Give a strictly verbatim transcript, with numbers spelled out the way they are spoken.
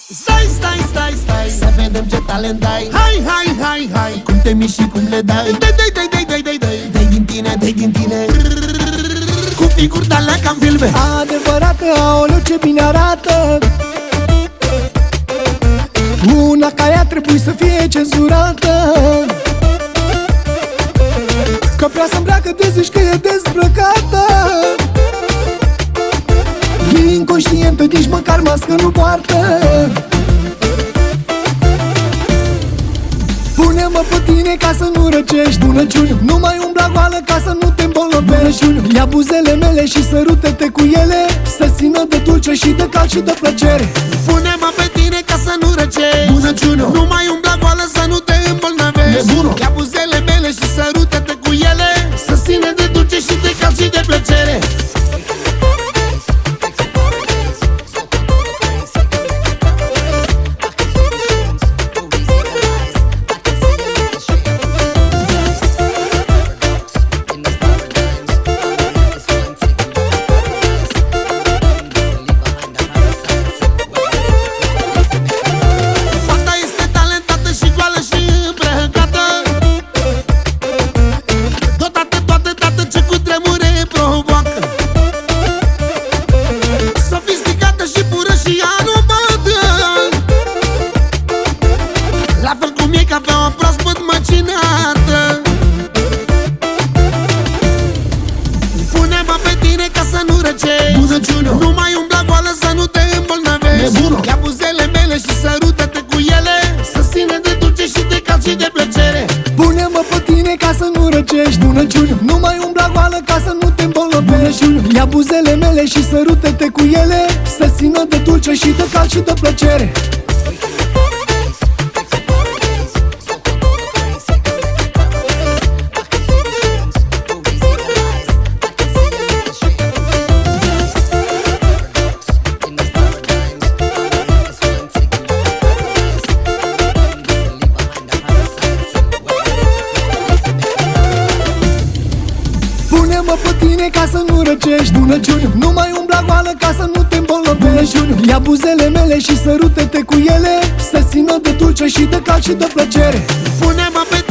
Stai, stai, stai, stai, să vedem ce talent ai. Hai, hai, hai, hai, cum te miști și cum le dai. Dai, dai, dai, dai, dai, dai, dai, dai din tine, dai din tine. Cu figuri de-alea ca-n filme. Adevărată, aoleu ce bine arată. Una ca ea trebuie să fie cenzurată. Că prea să îmbracă de zici că e dezbrăcată. E inconștientă, nici măcar mască nu poartă. Pune-mă pe tine ca să nu răcești bunăciuni. Nu mai umbla goală ca să nu te îmbolnăvești. Ia buzele mele și sărută-te cu ele. Să țină de dulce și de cald și de plăcere. Pune-mă pe tine ca să nu răcești bunăciune. Nu mai umbla goală să nu te îmbolnăvești. Ia buzele mele și sărută-te cu ele. Să țină de dulce și de cald și de plăcere. Ca pe o proaspăt măcinată. Pune-mă pe tine ca să nu răcești bunăciune. Nu mai umbla goală să nu te îmbolnăvești. Ia buzele mele și sărută-te cu ele. Să țină de dulce și de cald și de plăcere. Pune-mă pe tine ca să nu răcești bunăciune. Nu mai umbla goală ca să nu te îmbolnăvești. Ia buzele mele și sărută-te cu ele. Să țină de dulce și de cald și de plăcere. Pune-mă pe tine ca să nu răcești bunăciuni. Nu mai umbla goală ca să nu te îmbolnăvești. Ia buzele mele și sărută-te cu ele. Să țină de dulce și de cald și de plăcere. Pune-mă pe